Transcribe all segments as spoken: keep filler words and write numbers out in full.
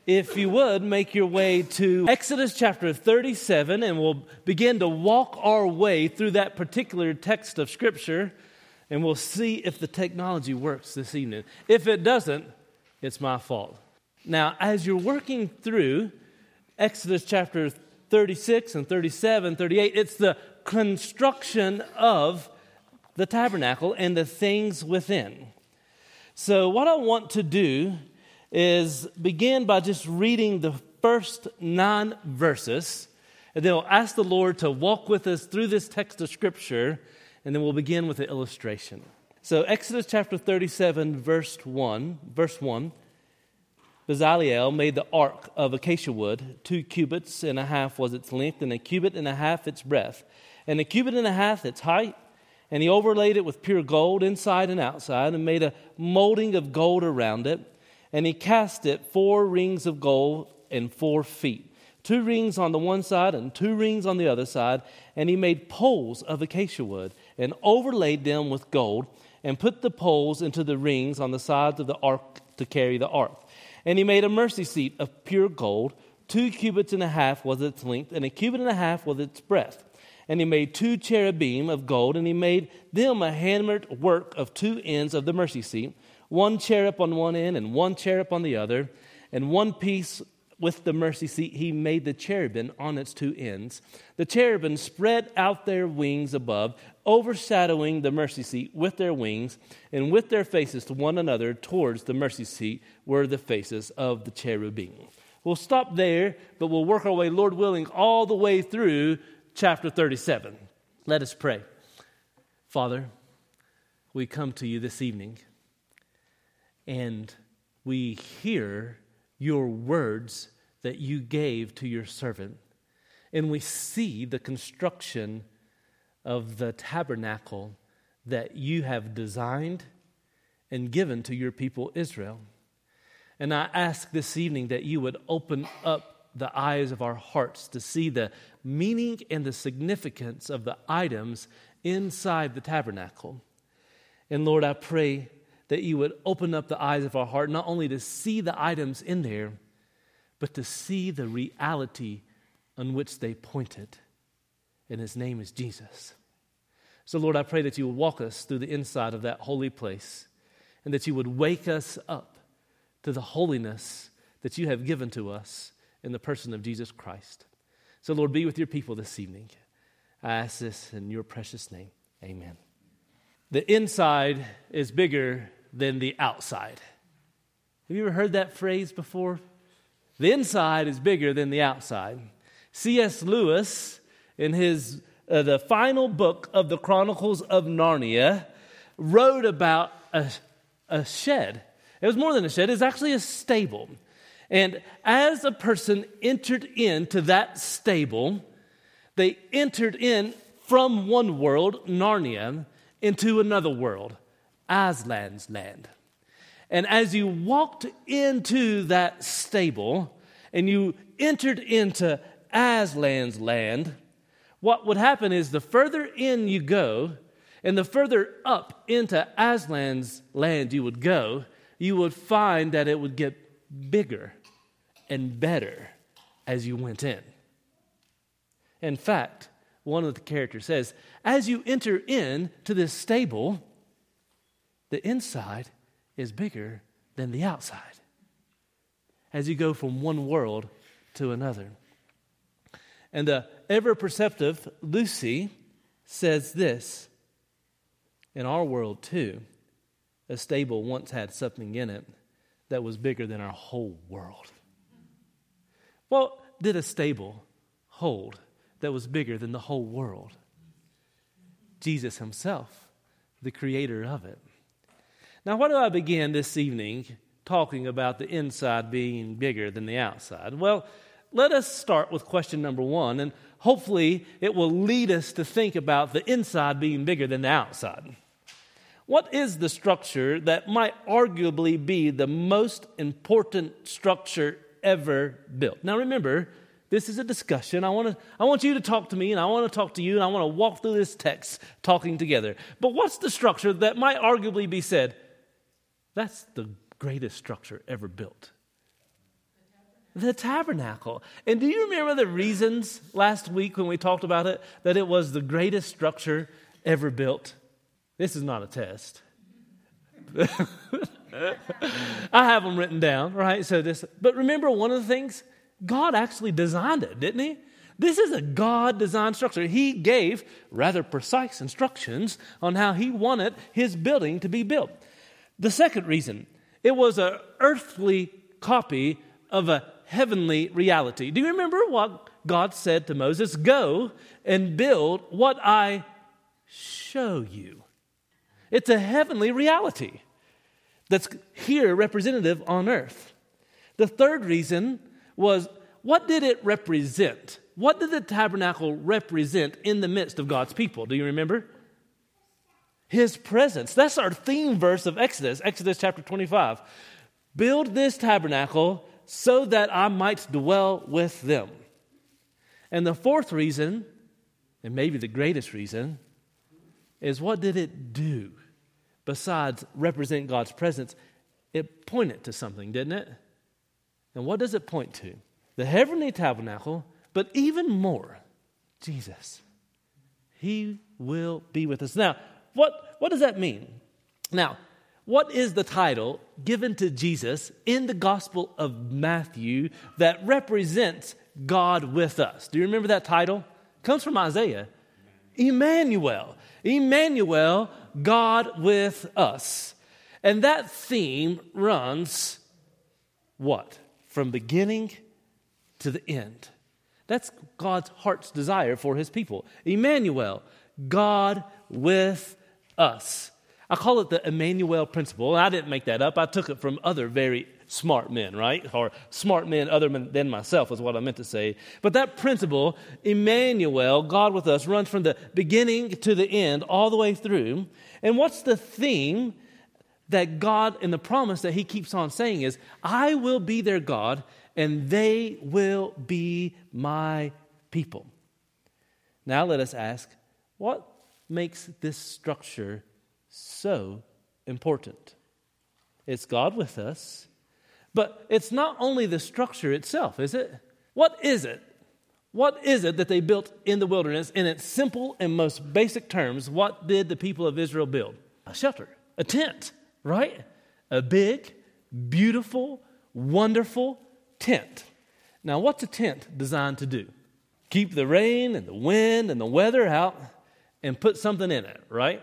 if you would, make your way to Exodus chapter thirty-seven, and we'll begin to walk our way through that particular text of Scripture, and we'll see if the technology works this evening. If it doesn't, it's my fault. Now, as you're working through Exodus chapter thirty-six and thirty-seven, thirty-eight, it's the construction of the tabernacle and the things within. So what I want to do is begin by just reading the first nine verses, and then we'll ask the Lord to walk with us through this text of Scripture, and then we'll begin with the illustration. So Exodus chapter thirty-seven, verse one, verse one, Bezaleel made the ark of acacia wood. Two cubits and a half was its length, and a cubit and a half its breadth, and a cubit and a half its height. And he overlaid it with pure gold inside and outside, and made a molding of gold around it. And he cast it four rings of gold and four feet, two rings on the one side and two rings on the other side. And he made poles of acacia wood and overlaid them with gold, and put the poles into the rings on the sides of the ark to carry the ark. And he made a mercy seat of pure gold. Two cubits and a half was its length, and a cubit and a half was its breadth. And he made two cherubim of gold, and he made them a hammered work of two ends of the mercy seat, one cherub on one end and one cherub on the other. And one piece with the mercy seat he made the cherubim on its two ends. The cherubim spread out their wings above, overshadowing the mercy seat with their wings, and with their faces to one another towards the mercy seat were the faces of the cherubim. We'll stop there, but we'll work our way, Lord willing, all the way through chapter thirty-seven. Let us pray. Father, we come to you this evening, and we hear your words that you gave to your servant, and we see the construction of the tabernacle that you have designed and given to your people Israel. And I ask this evening that you would open up the eyes of our hearts to see the meaning and the significance of the items inside the tabernacle. And Lord, I pray that you would open up the eyes of our heart, not only to see the items in there, but to see the reality on which they pointed. And his name is Jesus. So Lord, I pray that you would walk us through the inside of that holy place, and that you would wake us up to the holiness that you have given to us in the person of Jesus Christ. So Lord, be with your people this evening. I ask this in your precious name. Amen. The inside is bigger than the outside. Have you ever heard that phrase before? The inside is bigger than the outside. C S Lewis, in his uh, the final book of the Chronicles of Narnia, wrote about a, a shed. It was more than a shed. It was actually a stable. And as a person entered into that stable, they entered in from one world, Narnia, into another world, Aslan's land. And as you walked into that stable and you entered into Aslan's land, what would happen is the further in you go and the further up into Aslan's land you would go, you would find that it would get bigger and better as you went in. In fact, one of the characters says, as you enter in to this stable, the inside is bigger than the outside as you go from one world to another. And the ever-perceptive Lucy says this, in our world too, a stable once had something in it that was bigger than our whole world. What did a stable hold that was bigger than the whole world? Jesus himself, the creator of it. Now, why do I begin this evening talking about the inside being bigger than the outside? Well, let us start with question number one, and hopefully it will lead us to think about the inside being bigger than the outside. What is the structure that might arguably be the most important structure ever built? Now remember, this is a discussion. I want to, I want you to talk to me, and I want to talk to you, and I want to walk through this text talking together. But what's the structure that might arguably be said, that's the greatest structure ever built? the tabernacle. And do you remember the reasons last week when we talked about it, that it was the greatest structure ever built? This is not a test. I have them written down, right? So this, but remember one of the things, God actually designed it, didn't he? This is a God-designed structure. He gave rather precise instructions on how he wanted his building to be built. The second reason, it was an earthly copy of a heavenly reality. Do you remember what God said to Moses? Go and build what I show you. It's a heavenly reality that's here representative on earth. The third reason was, what did it represent? What did the tabernacle represent in the midst of God's people? Do you remember? His presence. That's our theme verse of Exodus, Exodus chapter twenty-five. Build this tabernacle so that I might dwell with them. And the fourth reason, and maybe the greatest reason, is what did it do? Besides represent God's presence, it pointed to something, didn't it? And what does it point to? The heavenly tabernacle, but even more, Jesus. He will be with us. Now, what, what does that mean? Now, what is the title given to Jesus in the Gospel of Matthew that represents God with us? Do you remember that title? It comes from Isaiah. Emmanuel. Emmanuel, God with us. And that theme runs what? From beginning to the end. That's God's heart's desire for his people. Emmanuel, God with us. I call it the Emmanuel principle. And I didn't make that up. I took it from other very smart men, right? Or smart men other than myself is what I meant to say. But that principle, Emmanuel, God with us, runs from the beginning to the end, all the way through. And what's the theme that God, and the promise that he keeps on saying is, I will be their God, and they will be my people. Now let us ask, what makes this structure so important? It's God with us, but it's not only the structure itself, is it? What is it? What is it that they built in the wilderness? In its simple and most basic terms, what did the people of Israel build? A shelter, a tent, right? A big, beautiful, wonderful tent. Now, what's a tent designed to do? Keep the rain and the wind and the weather out and put something in it, right?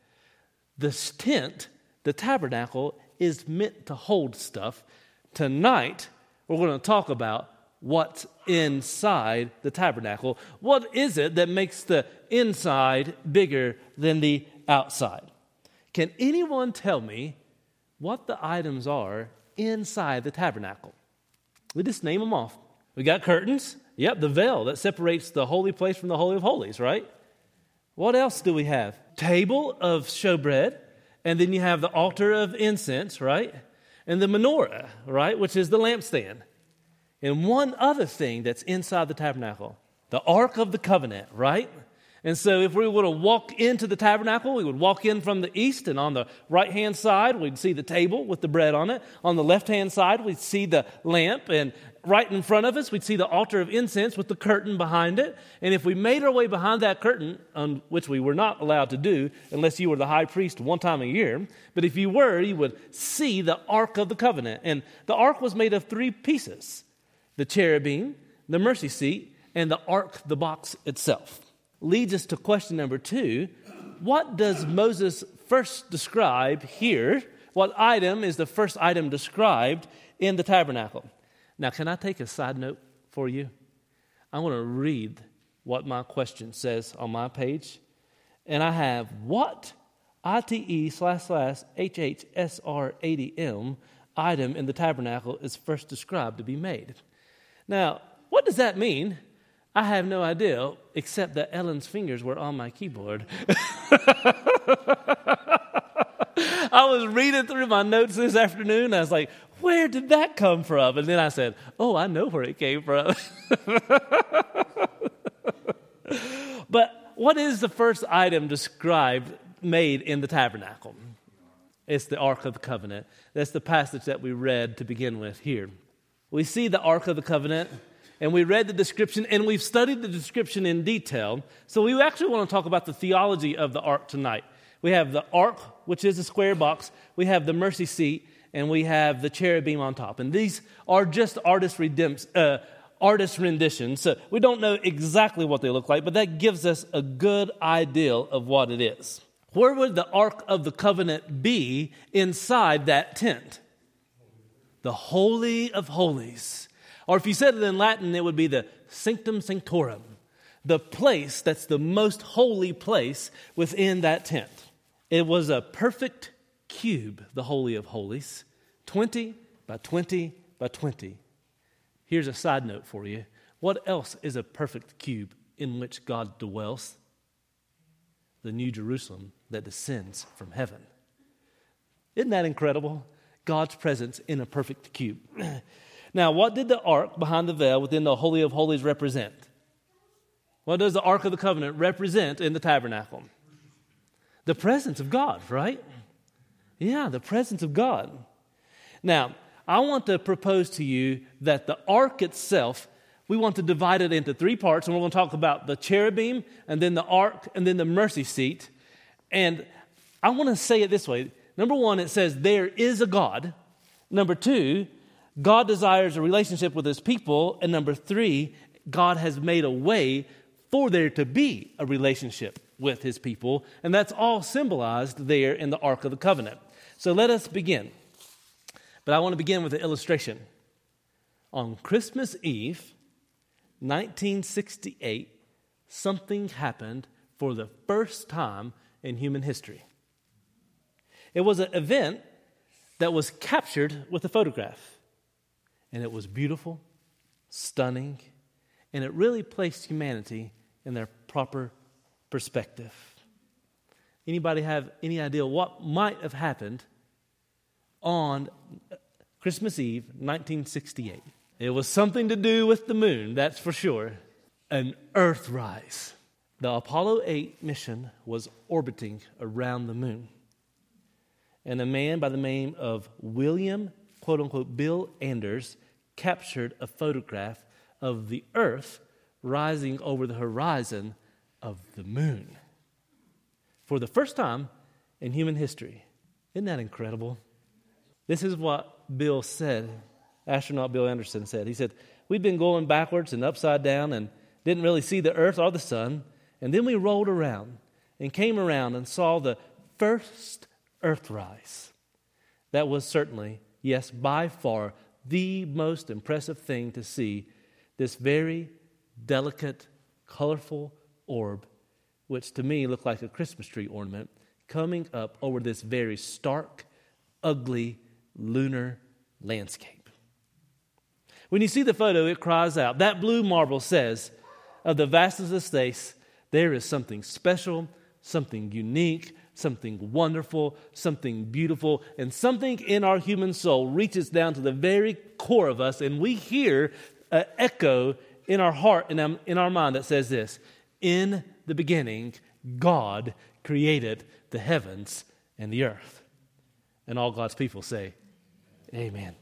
This tent, the tabernacle, is meant to hold stuff. Tonight, we're going to talk about what's inside the tabernacle. What is it that makes the inside bigger than the outside? Can anyone tell me what the items are inside the tabernacle? We just name them off. We got curtains. Yep, the veil that separates the holy place from the Holy of Holies, right? What else do we have? Table of showbread, and then you have the altar of incense, right? And the menorah, right, which is the lampstand. And one other thing that's inside the tabernacle, the Ark of the Covenant, right? And so if we were to walk into the tabernacle, we would walk in from the east, and on the right-hand side, we'd see the table with the bread on it. On the left-hand side, we'd see the lamp, and right in front of us, we'd see the altar of incense with the curtain behind it. And if we made our way behind that curtain, on which we were not allowed to do unless you were the high priest one time a year, but if you were, you would see the Ark of the Covenant. And the Ark was made of three pieces: the cherubim, the mercy seat, and the Ark, the box itself. Leads us to question number two. What does Moses first describe here? What item is the first item described in the tabernacle? Now, can I take a side note for you? I want to read what my question says on my page. And I have what ite slash slash hhsr80m item in the tabernacle is first described to be made. Now, what does that mean? I have no idea, except that Ellen's fingers were on my keyboard. I was reading through my notes this afternoon, and I was like, where did that come from? And then I said, oh, I know where it came from. But what is the first item described, made in the tabernacle? It's the Ark of the Covenant. That's the passage that we read to begin with here. we see the Ark of the Covenant, and we read the description, and we've studied the description in detail. So we actually want to talk about the theology of the Ark tonight. We have the Ark, which is a square box. We have the mercy seat, and we have the cherubim on top. And these are just artist, redemps, uh, artist renditions. So we don't know exactly what they look like, but that gives us a good idea of what it is. Where would the Ark of the Covenant be inside that tent? The Holy of Holies. Or if you said it in Latin, it would be the Sanctum Sanctorum, the place that's the most holy place within that tent. It was a perfect cube, the Holy of Holies, twenty by twenty by twenty. Here's a side note for you. What else is a perfect cube in which God dwells? The New Jerusalem that descends from heaven. Isn't that incredible? God's presence in a perfect cube. Now, what did the ark behind the veil within the Holy of Holies represent? What does the Ark of the Covenant represent in the tabernacle? The presence of God, right? Yeah, the presence of God. Now, I want to propose to you that the ark itself, we want to divide it into three parts, and we're going to talk about the cherubim, and then the ark, and then the mercy seat. And I want to say it this way. Number one, it says there is a God. Number two, God desires a relationship with his people. And number three, God has made a way for there to be a relationship with his people. And that's all symbolized there in the Ark of the Covenant. So let us begin. But I want to begin with an illustration. On Christmas Eve, nineteen sixty-eight, something happened for the first time in human history. It was an event that was captured with a photograph. And it was beautiful, stunning, and it really placed humanity in their proper perspective. Anybody have any idea what might have happened on Christmas Eve, nineteen sixty-eight? It was something to do with the moon, that's for sure. An Earthrise. The Apollo eight mission was orbiting around the moon. And a man by the name of William, quote-unquote, Bill Anders, captured a photograph of the Earth rising over the horizon of the moon. For the first time in human history. Isn't that incredible? This is what Bill said, astronaut Bill Anderson said. He said, we've been going backwards and upside down and didn't really see the Earth or the sun. And then we rolled around and came around and saw the first Earthrise. That was certainly, yes, by far, the most impressive thing to see. This very delicate, colorful orb, which to me looked like a Christmas tree ornament, coming up over this very stark, ugly, lunar landscape. When you see the photo, it cries out. That blue marble says, of the vastness of space, there is something special, something unique, something wonderful, something beautiful, and something in our human soul reaches down to the very core of us, and we hear an echo in our heart and in our mind that says this: in the beginning, God created the heavens and the earth. And all God's people say, amen.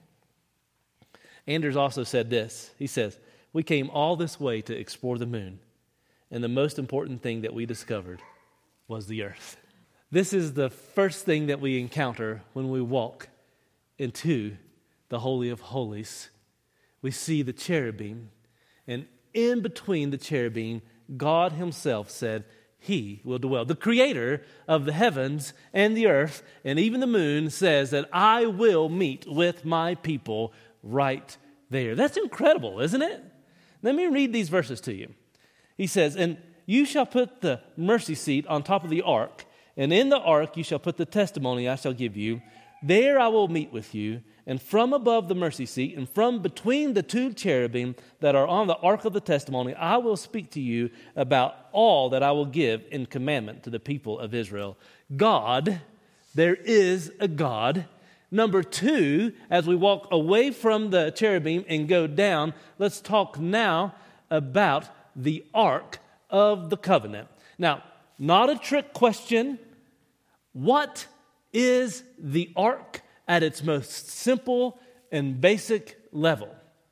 Anders also said this. He says, we came all this way to explore the moon, and the most important thing that we discovered was the earth. This is the first thing that we encounter when we walk into the Holy of Holies. We see the cherubim, and in between the cherubim, God himself said he will dwell. The creator of the heavens and the earth and even the moon says that I will meet with my people right there. That's incredible, isn't it? Let me read these verses to you. He says, and you shall put the mercy seat on top of the ark, and in the ark you shall put the testimony I shall give you. There I will meet with you, and from above the mercy seat, and from between the two cherubim that are on the ark of the testimony, I will speak to you about all that I will give in commandment to the people of Israel. God, there is a God. Number two, as we walk away from the cherubim and go down, let's talk now about the ark of the covenant. Now, not a trick question. What is the ark at its most simple and basic level?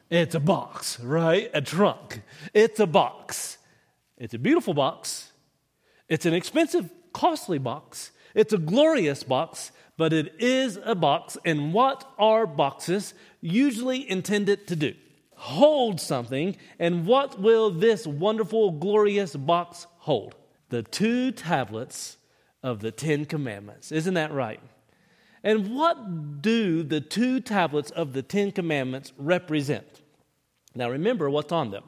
It's a box, right? A trunk. It's a box. It's a beautiful box. It's an expensive, costly box. It's a glorious box, but it is a box. And what are boxes usually intended to do? Hold something. And what will this wonderful, glorious box hold? The two tablets of the Ten Commandments. Isn't that right? And what do the two tablets of the Ten Commandments represent? Now remember what's on them.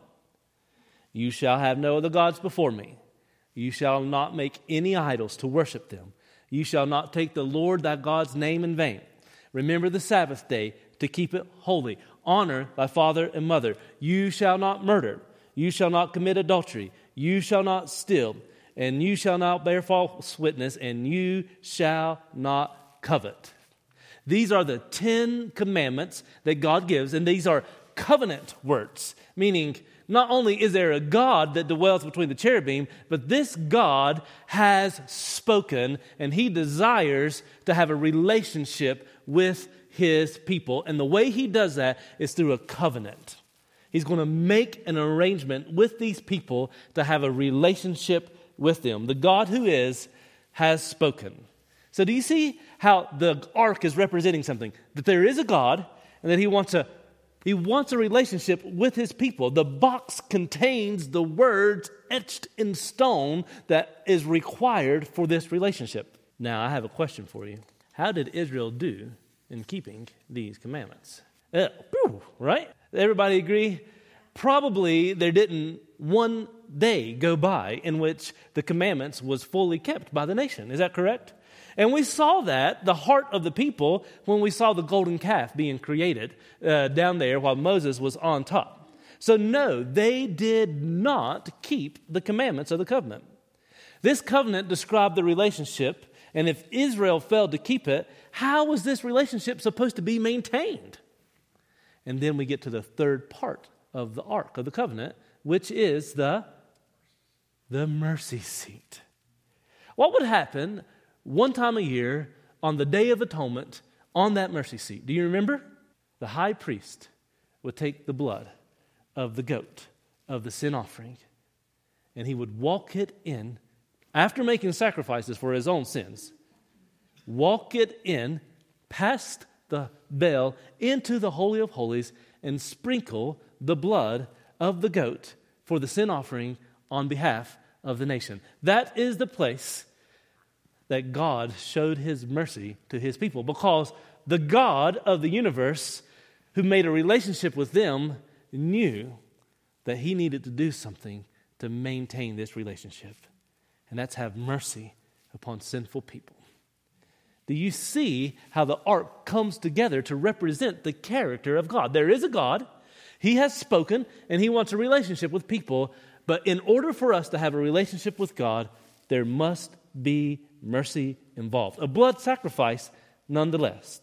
You shall have no other gods before me. You shall not make any idols to worship them. You shall not take the Lord thy God's name in vain. Remember the Sabbath day to keep it holy. Honor thy father and mother. You shall not murder. You shall not commit adultery. You shall not steal. And you shall not bear false witness. And you shall not covet. These are the Ten Commandments that God gives, and these are covenant words, meaning not only is there a God that dwells between the cherubim, but this God has spoken, and he desires to have a relationship with his people. And the way he does that is through a covenant. He's going to make an arrangement with these people to have a relationship with them. The God who is has spoken. So do you see how the ark is representing something? That there is a God, and that he wants a He wants a relationship with his people. The box contains the words etched in stone that is required for this relationship. Now, I have a question for you. How did Israel do in keeping these commandments? Uh, whew, right? Everybody agree? Probably there didn't one day go by in which the commandments was fully kept by the nation. Is that correct? And we saw that, the heart of the people, when we saw the golden calf being created uh, down there while Moses was on top. So no, they did not keep the commandments of the covenant. This covenant described the relationship, and if Israel failed to keep it, how was this relationship supposed to be maintained? And then we get to the third part of the ark of the covenant, which is the, the mercy seat. What would happen one time a year, on the Day of Atonement, on that mercy seat? Do you remember? The high priest would take the blood of the goat, of the sin offering, and he would walk it in, after making sacrifices for his own sins, walk it in, past the veil, into the Holy of Holies, and sprinkle the blood of the goat for the sin offering on behalf of the nation. That is the place that God showed his mercy to his people, because the God of the universe, who made a relationship with them, knew that he needed to do something to maintain this relationship. And that's have mercy upon sinful people. Do you see how the ark comes together to represent the character of God? There is a God. He has spoken, and he wants a relationship with people. But in order for us to have a relationship with God, there must be mercy involved. A blood sacrifice nonetheless.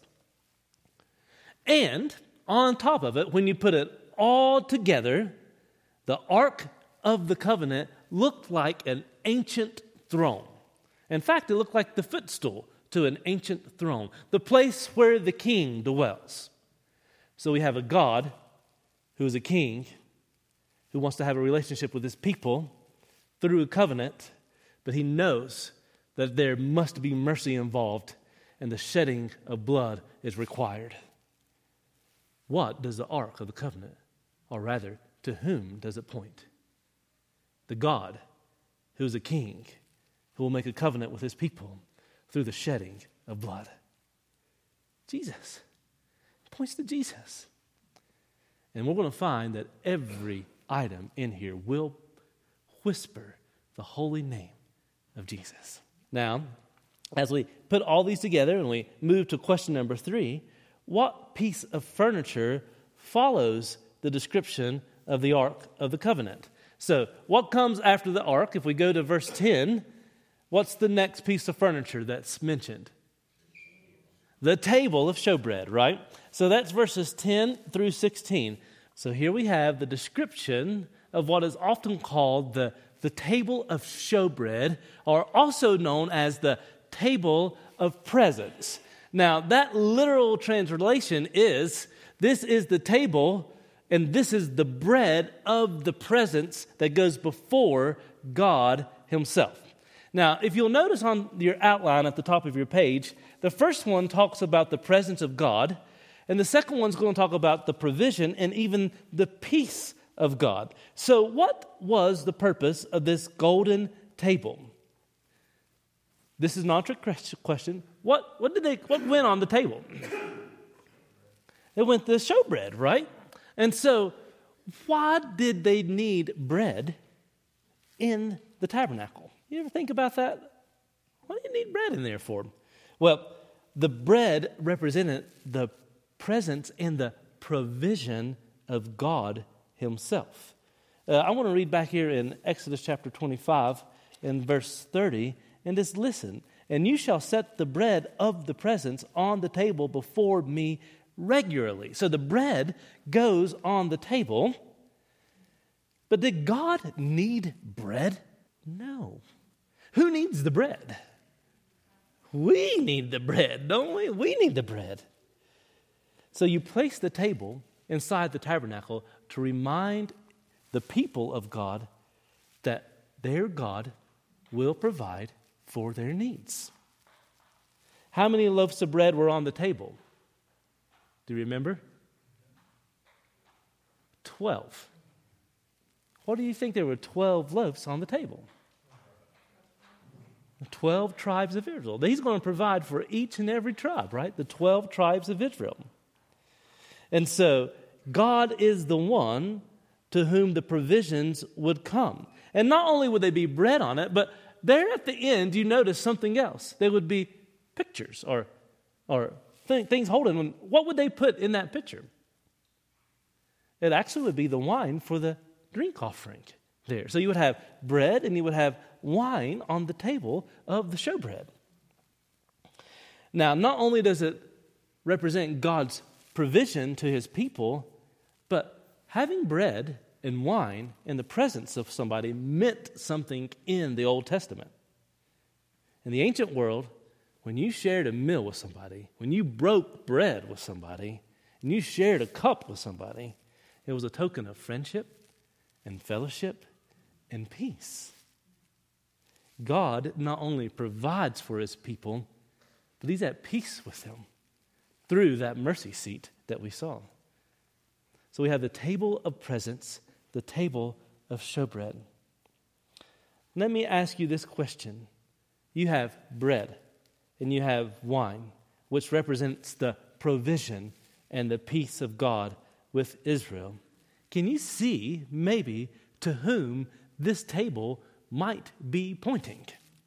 And on top of it, when you put it all together, the Ark of the Covenant looked like an ancient throne. In fact, it looked like the footstool to an ancient throne, the place where the king dwells. So we have a God who is a king, who wants to have a relationship with his people through a covenant, but he knows that there must be mercy involved, and the shedding of blood is required. What does the Ark of the Covenant, or rather, to whom does it point? The God who is a king, who will make a covenant with his people through the shedding of blood. Jesus. It points to Jesus. And we're going to find that every item in here will whisper the holy name of Jesus. Now, as we put all these together and we move to question number three, what piece of furniture follows the description of the Ark of the Covenant? So, what comes after the Ark? If we go to verse ten, what's the next piece of furniture that's mentioned? The table of showbread, right? So that's verses ten through sixteen. So here we have the description of what is often called the The table of showbread, or also known as the table of presents. Now, that literal translation is, this is the table And this is the bread of the presence that goes before God himself. Now, if you'll notice on your outline at the top of your page, the first one talks about the presence of God, and the second one's going to talk about the provision and even the peace of God. So what was the purpose of this golden table? This is not a trick question. What, what did they? What went on the table? It went the showbread, right? And so, why did they need bread in the tabernacle? You ever think about that? What do you need bread in there for? Well, the bread represented the presence and the provision of God himself. Uh, I want to read back here in Exodus chapter twenty-five in verse thirty, and just listen. And you shall set the bread of the presence on the table before me regularly. So the bread goes on the table. But did God need bread? No. Who needs the bread? We need the bread, don't we? We need the bread. So you place the table inside the tabernacle to remind the people of God that their God will provide for their needs. How many loaves of bread were on the table? Do you remember? Twelve. What do you think there were twelve loaves on the table? The twelve tribes of Israel. He's going to provide for each and every tribe, right? The twelve tribes of Israel. And so God is the one to whom the provisions would come. And not only would they be bread on it, but there at the end, you notice something else. There would be pictures or, or th- things holding them. What would they put in that picture? It actually would be the wine for the drink offering there. So you would have bread and you would have wine on the table of the showbread. Now, not only does it represent God's provision to his people, but having bread and wine in the presence of somebody meant something in the Old Testament. In the ancient world, when you shared a meal with somebody, when you broke bread with somebody, and you shared a cup with somebody, it was a token of friendship and fellowship and peace. God not only provides for his people, but he's at peace with them through that mercy seat that we saw. So we have the table of presence, the table of showbread. Let me ask you this question. You have bread and you have wine, which represents the provision and the peace of God with Israel. Can you see maybe to whom this table might be pointing?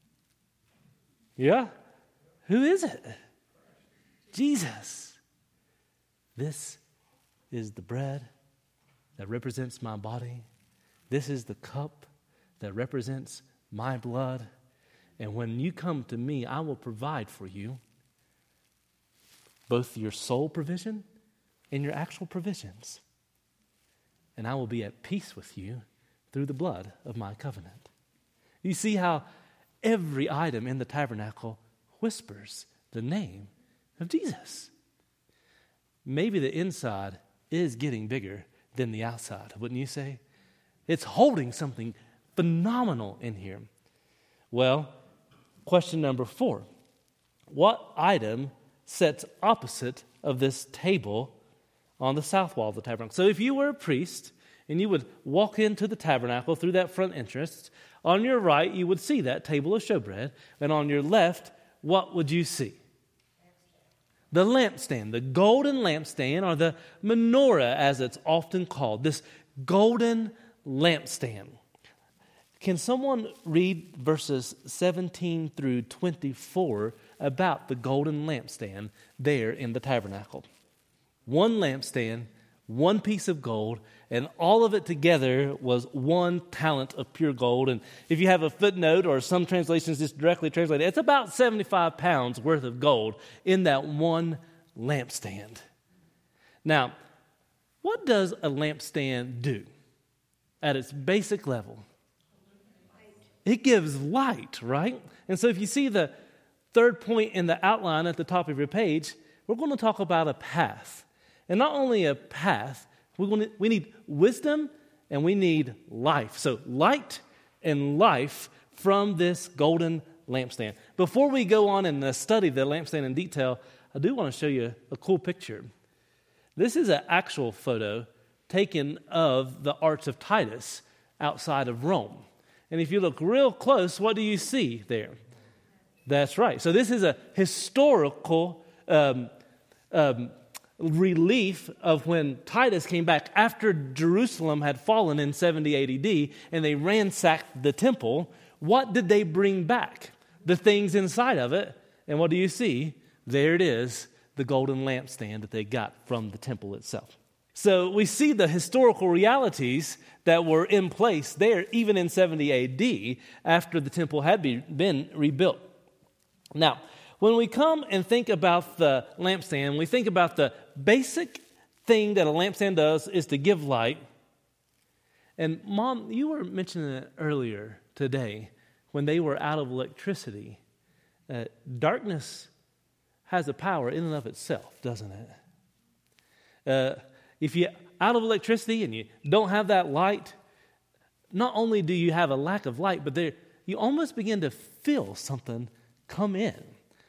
Yeah? Who is it? Jesus. This is the bread that represents my body. This is the cup that represents my blood. And when you come to me, I will provide for you both your soul provision and your actual provisions. And I will be at peace with you through the blood of my covenant. You see how every item in the tabernacle whispers the name of Jesus. Maybe the inside is getting bigger than the outside, wouldn't you say? It's holding something phenomenal in here. Well, question number four. What item sits opposite of this table on the south wall of the tabernacle? So if you were a priest and you would walk into the tabernacle through that front entrance, on your right you would see that table of showbread, and on your left, what would you see? The lampstand, the golden lampstand, or the menorah as it's often called, this golden lampstand. Can someone read verses seventeen through twenty-four about the golden lampstand there in the tabernacle? One lampstand, one piece of gold, and all of it together was one talent of pure gold. And if you have a footnote, or some translations just directly translate it, it's about seventy-five pounds worth of gold in that one lampstand. Now, what does a lampstand do at its basic level? It gives light, right? And so if you see the third point in the outline at the top of your page, we're going to talk about a path. And not only a path, We, want to, we need wisdom and we need life. So light and life from this golden lampstand. Before we go on and uh, study the lampstand in detail, I do want to show you a cool picture. This is an actual photo taken of the Arch of Titus outside of Rome. And if you look real close, what do you see there? That's right. So this is a historical um, um, relief of when Titus came back after Jerusalem had fallen in seventy A D and they ransacked the temple. What did they bring back? The things inside of it. And what do you see? There it is, the golden lampstand that they got from the temple itself. So we see the historical realities that were in place there even in seventy A D after the temple had be, been rebuilt. Now, when we come and think about the lampstand, we think about the basic thing that a lampstand does is to give light. And Mom, you were mentioning it earlier today when they were out of electricity. Uh, darkness has a power in and of itself, doesn't it? Uh, if you're out of electricity and you don't have that light, not only do you have a lack of light, but there you almost begin to feel something come in.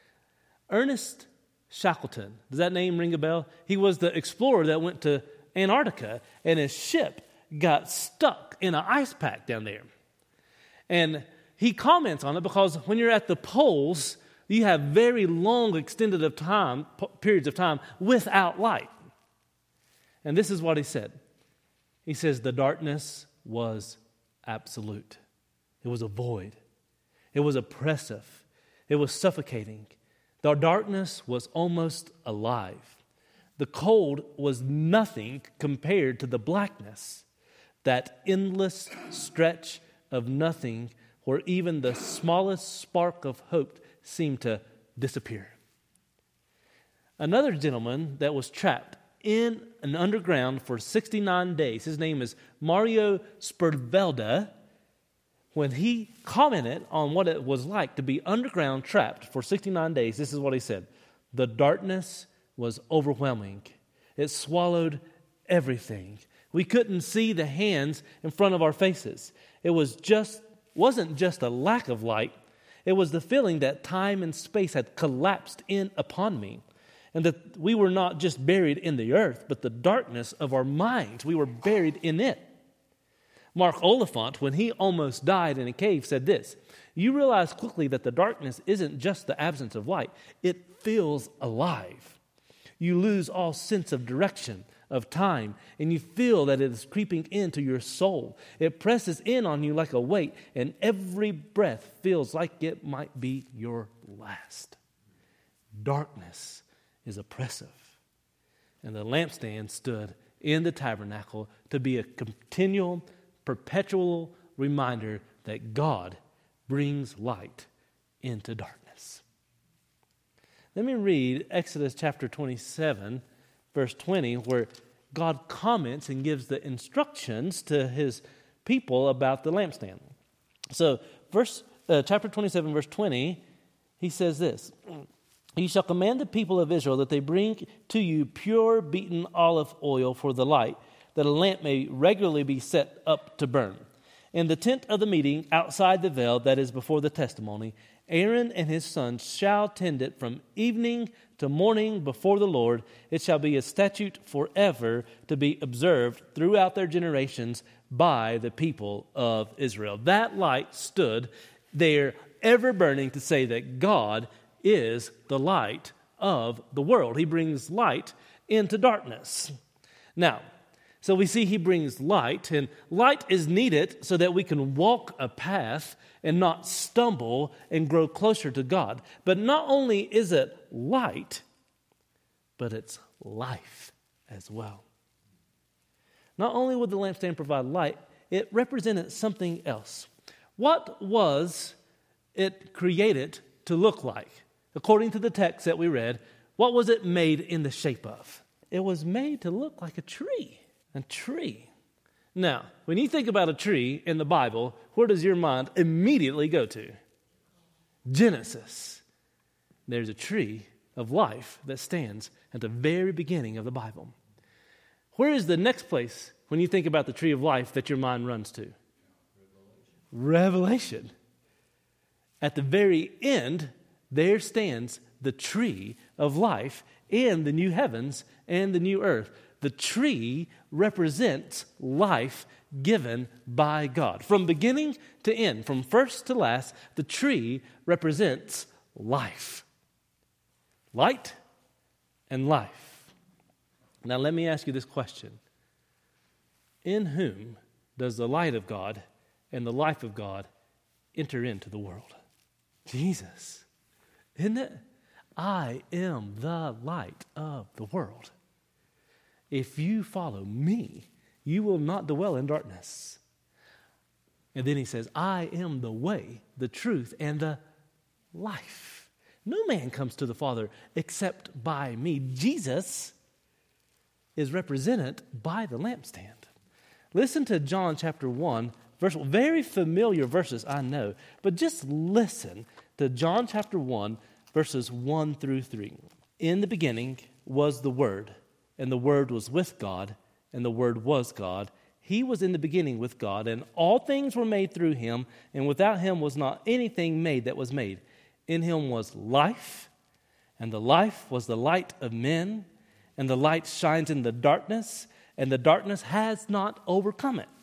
Ernest Shackleton, does that name ring a bell? He was the explorer that went to Antarctica, and his ship got stuck in an ice pack down there. And he comments on it because when you're at the poles, you have very long extended of time, periods of time without light. And this is what he said. He says, the darkness was absolute. It was a void. It was oppressive. It was suffocating. The darkness was almost alive. The cold was nothing compared to the blackness, that endless stretch of nothing where even the smallest spark of hope seemed to disappear. Another gentleman that was trapped in an underground for sixty-nine days, his name is Mario Sepulveda. When he commented on what it was like to be underground trapped for sixty-nine days, this is what he said. The darkness was overwhelming. It swallowed everything. We couldn't see the hands in front of our faces. It was just wasn't just a lack of light. It was the feeling that time and space had collapsed in upon me, and that we were not just buried in the earth, but the darkness of our minds. We were buried in it. Mark Oliphant, when he almost died in a cave, said this, you realize quickly that the darkness isn't just the absence of light. It feels alive. You lose all sense of direction, of time, and you feel that it is creeping into your soul. It presses in on you like a weight, and every breath feels like it might be your last. Darkness is oppressive. And the lampstand stood in the tabernacle to be a continual, perpetual reminder that God brings light into darkness. Let me read Exodus chapter twenty-seven, verse twenty, where God comments and gives the instructions to his people about the lampstand. So, verse uh, chapter twenty-seven, verse twenty, he says this, you shall command the people of Israel that they bring to you pure beaten olive oil for the light, that a lamp may regularly be set up to burn. In the tent of the meeting, outside the veil that is before the testimony, Aaron and his sons shall tend it from evening to morning before the Lord. It shall be a statute forever to be observed throughout their generations by the people of Israel. That light stood there ever burning to say that God is the light of the world. He brings light into darkness. Now, so we see he brings light, and light is needed so that we can walk a path and not stumble and grow closer to God. But not only is it light, but it's life as well. Not only would the lampstand provide light, it represented something else. What was it created to look like? According to the text that we read, what was it made in the shape of? It was made to look like a tree. A tree. Now, when you think about a tree in the Bible, where does your mind immediately go to? Genesis. There's a tree of life that stands at the very beginning of the Bible. Where is the next place when you think about the tree of life that your mind runs to? Revelation. Revelation. At the very end, there stands the tree of life in the new heavens and the new earth. The tree represents life given by God. From beginning to end, from first to last, the tree represents life. Light and life. Now let me ask you this question. In whom does the light of God and the life of God enter into the world? Jesus. Isn't it? I am the light of the world. If you follow me, you will not dwell in darkness. And then he says, I am the way, the truth, and the life. No man comes to the Father except by me. Jesus is represented by the lampstand. Listen to John chapter one, verse one. Very familiar verses, I know. But just listen to John chapter one, verses one through three. In the beginning was the Word, and the Word was with God, and the Word was God. He was in the beginning with God, and all things were made through him, and without him was not anything made that was made. In him was life, and the life was the light of men, and the light shines in the darkness, and the darkness has not overcome it.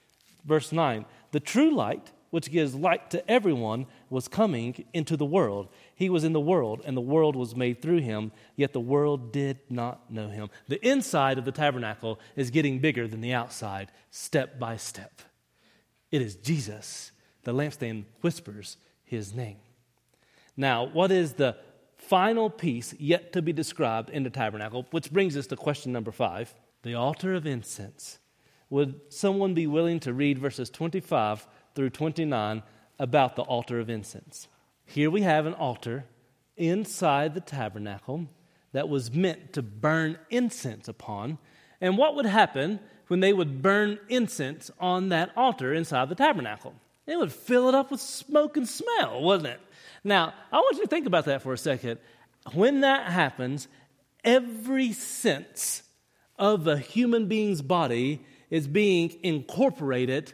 Verse nine, the true light, which gives light to everyone, was coming into the world. He was in the world, and the world was made through him, yet the world did not know him. The inside of the tabernacle is getting bigger than the outside, step by step. It is Jesus. The lampstand whispers his name. Now, what is the final piece yet to be described in the tabernacle? Which brings us to question number five, the altar of incense. Would someone be willing to read verses twenty-five through twenty-nine about the altar of incense? Here we have an altar inside the tabernacle that was meant to burn incense upon. And what would happen when they would burn incense on that altar inside the tabernacle? It would fill it up with smoke and smell, wasn't it? Now, I want you to think about that for a second. When that happens, every sense of a human being's body is being incorporated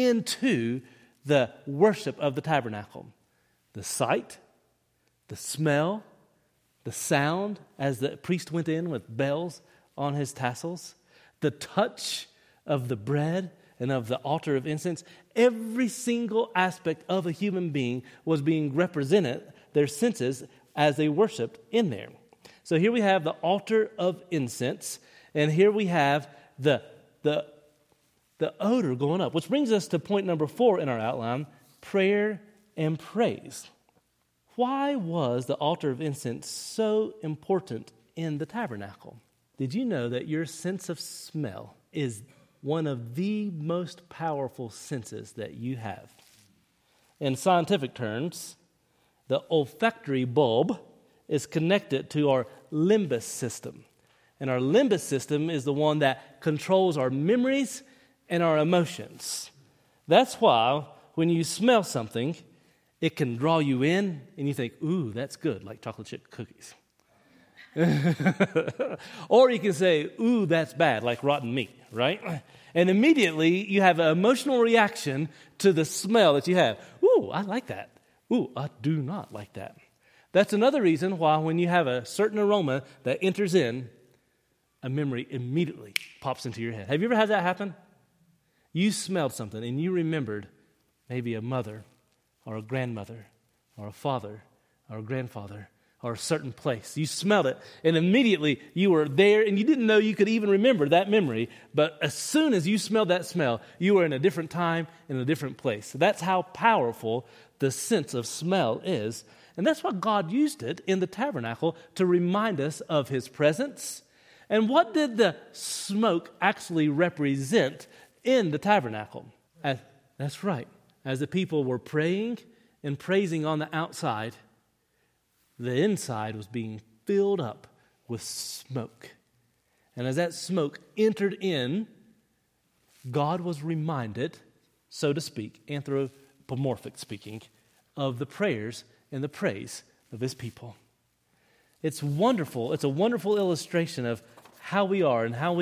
into the worship of the tabernacle. The sight, the smell, the sound as the priest went in with bells on his tassels, the touch of the bread and of the altar of incense. Every single aspect of a human being was being represented, their senses, as they worshiped in there. So here we have the altar of incense, and here we have the, the, the odor going up, which brings us to point number four in our outline, prayer and praise. Why was the altar of incense so important in the tabernacle? Did you know that your sense of smell is one of the most powerful senses that you have? In scientific terms, the olfactory bulb is connected to our limbus system. And our limbus system is the one that controls our memories and our emotions. That's why when you smell something, it can draw you in and you think, ooh, that's good, like chocolate chip cookies. Or you can say, ooh, that's bad, like rotten meat, right? And immediately you have an emotional reaction to the smell that you have. Ooh, I like that. Ooh, I do not like that. That's another reason why when you have a certain aroma that enters in, a memory immediately pops into your head. Have you ever had that happen? You smelled something and you remembered maybe a mother or a grandmother or a father or a grandfather or a certain place. You smelled it, and immediately you were there, and you didn't know you could even remember that memory, but as soon as you smelled that smell, you were in a different time, in a different place. So that's how powerful the sense of smell is, and that's why God used it in the tabernacle to remind us of his presence. And what did the smoke actually represent in the tabernacle? As, that's right. As the people were praying and praising on the outside, the inside was being filled up with smoke. And as that smoke entered in, God was reminded, so to speak, anthropomorphic speaking, of the prayers and the praise of his people. It's wonderful. It's a wonderful illustration of how we are and how we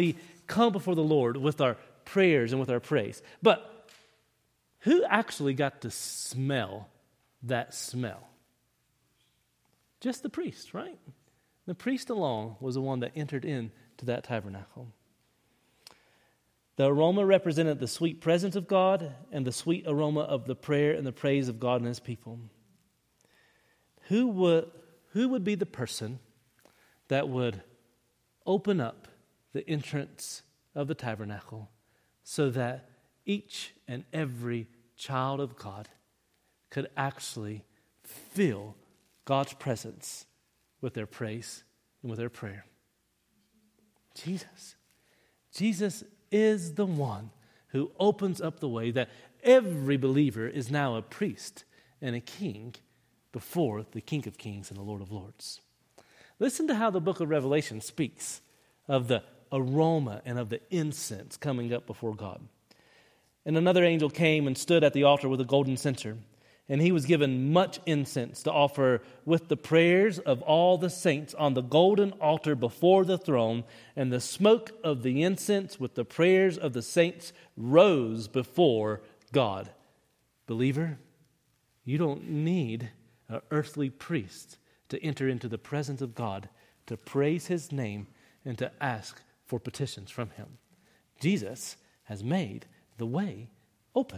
come before the Lord with our prayers and with our praise. But who actually got to smell that smell? Just the priest, right? The priest alone was the one that entered into that tabernacle. The aroma represented the sweet presence of God and the sweet aroma of the prayer and the praise of God and His people. Who would, who would be the person that would open up the entrance of the tabernacle so that each and every child of God could actually feel God's presence with their praise and with their prayer? Jesus. Jesus is the one who opens up the way that every believer is now a priest and a king before the King of Kings and the Lord of Lords. Listen to how the book of Revelation speaks of the aroma and of the incense coming up before God. And another angel came and stood at the altar with a golden censer, and he was given much incense to offer with the prayers of all the saints on the golden altar before the throne. And the smoke of the incense with the prayers of the saints rose before God. Believer, you don't need an earthly priest to enter into the presence of God, to praise His name, and to ask for petitions from Him. Jesus has made the way open.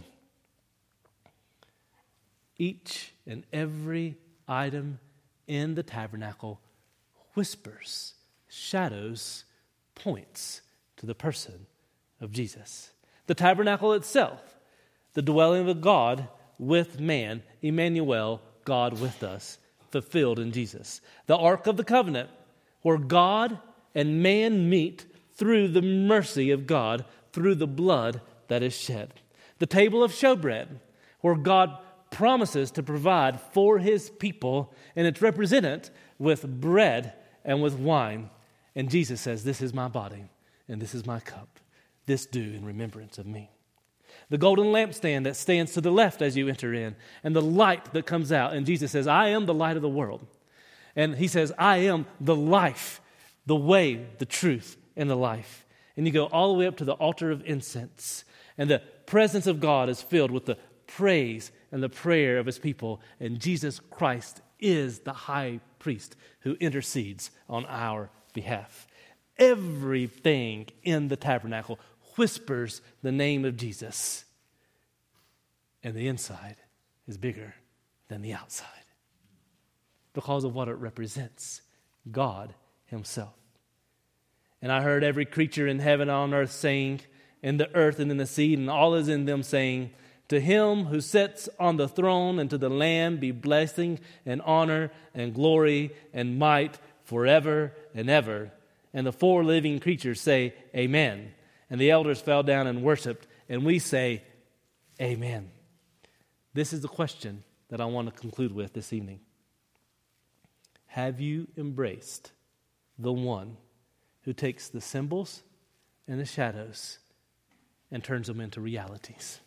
Each and every item in the tabernacle whispers, shadows, points to the person of Jesus. The tabernacle itself, the dwelling of God with man, Emmanuel, God with us, fulfilled in Jesus. The Ark of the Covenant, where God and man meet through the mercy of God, through the blood that is shed. The table of showbread, where God promises to provide for His people, and it's represented with bread and with wine. And Jesus says, "This is my body, and this is my cup. This do in remembrance of me." The golden lampstand that stands to the left as you enter in, and the light that comes out. And Jesus says, "I am the light of the world." And He says, "I am the life, the way, the truth, and the life." And you go all the way up to the altar of incense, and the presence of God is filled with the praise and the prayer of His people. And Jesus Christ is the high priest who intercedes on our behalf. Everything in the tabernacle whispers the name of Jesus. And the inside is bigger than the outside because of what it represents, God Himself. And I heard every creature in heaven and on earth saying, in the earth and in the sea, and all is in them, saying, "To Him who sits on the throne and to the Lamb be blessing and honor and glory and might forever and ever." And the four living creatures say, "Amen." And the elders fell down and worshiped, and we say, "Amen." This is the question that I want to conclude with this evening. Have you embraced the one who takes the symbols and the shadows and turns them into realities?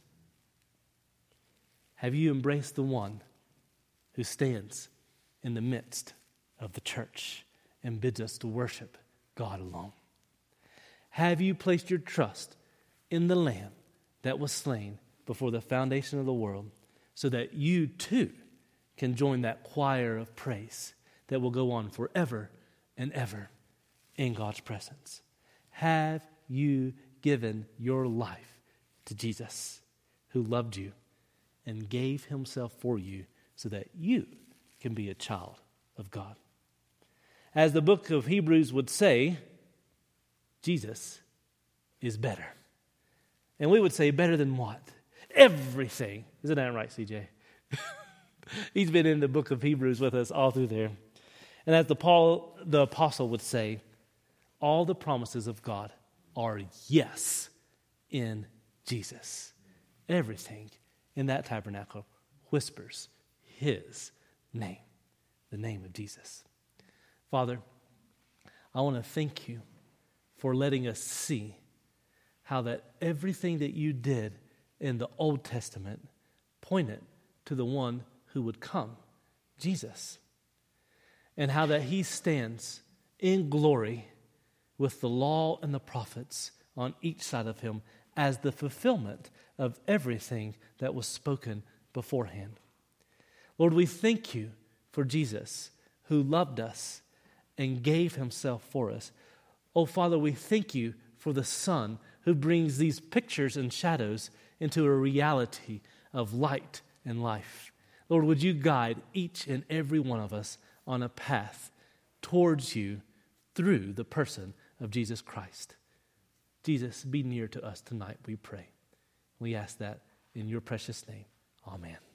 Have you embraced the one who stands in the midst of the church and bids us to worship God alone? Have you placed your trust in the Lamb that was slain before the foundation of the world so that you too can join that choir of praise that will go on forever and ever in God's presence? Have you given your life to Jesus, who loved you and gave Himself for you so that you can be a child of God? As the book of Hebrews would say, Jesus is better. And we would say, better than what? Everything. Isn't that right, C J? He's been in the book of Hebrews with us all through there. And as the Paul, the apostle would say, all the promises of God are yes in Jesus. Everything in that tabernacle whispers His name, the name of Jesus. Father, I want to thank You for letting us see how that everything that You did in the Old Testament pointed to the one who would come, Jesus, and how that He stands in glory with the law and the prophets on each side of him as the fulfillment of everything that was spoken beforehand. Lord, we thank you for Jesus who loved us and gave himself for us. Oh, Father, we thank you for the Son who brings these pictures and shadows into a reality of light and life. Lord, would you guide each and every one of us on a path towards you through the person of Jesus Christ. Jesus, be near to us tonight, we pray. We ask that in your precious name. Amen.